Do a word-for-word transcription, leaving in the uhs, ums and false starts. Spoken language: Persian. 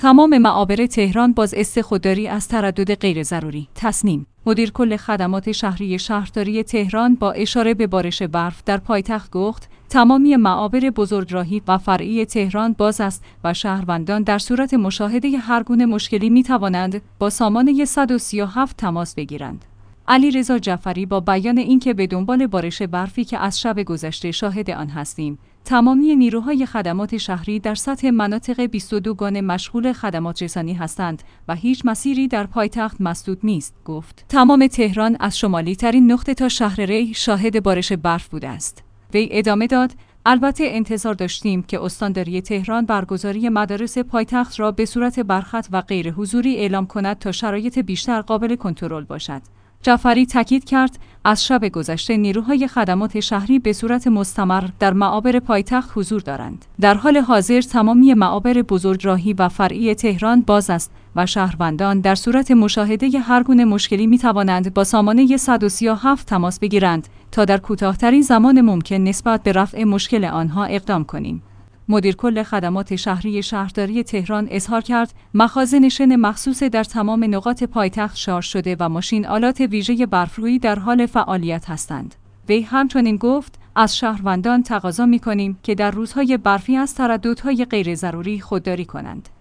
تمام معابر تهران باز است خودداری از تردد غیر ضروری. تصنیم مدیر کل خدمات شهری شهرداری تهران با اشاره به بارش برف در پایتخت گفت تمامی معابر بزرگراهی و فرعی تهران باز است و شهروندان در صورت مشاهده هر گونه مشکلی می توانند با سامانه صد و سی و هفت تماس بگیرند. علیرضا جعفری با بیان اینکه به دنبال بارش برفی که از شب گذشته شاهد آن هستیم، تمامی نیروهای خدمات شهری در سطح مناطق بیست و دو گانه مشغول خدمات رسانی هستند و هیچ مسیری در پایتخت مسدود نیست. گفت تمام تهران از شمالی ترین نقطه تا شهر ری شاهد بارش برف بوده است. وی ادامه داد البته انتظار داشتیم که استانداری تهران برگزاری مدارس پایتخت را به صورت برخط و غیر حضوری اعلام کند تا شرایط بیشتر قابل کنترل باشد. جعفری تاکید کرد از شب گذشته نیروهای خدمات شهری به صورت مستمر در معابر پایتخت حضور دارند. در حال حاضر تمامی معابر بزرگراهی و فرعی تهران باز است و شهروندان در صورت مشاهده هر گونه مشکلی می توانند با سامانه صد و سی و هفت تماس بگیرند تا در کوتاه‌ترین زمان ممکن نسبت به رفع مشکل آنها اقدام کنیم. مدیر کل خدمات شهری شهرداری تهران اظهار کرد مخازن شن مخصوص در تمام نقاط پایتخت شارژ شده و ماشین آلات ویژه برفرویی در حال فعالیت هستند. وی همچنین گفت از شهروندان تقاضا می‌کنیم که در روزهای برفی از ترددهای غیر ضروری خودداری کنند.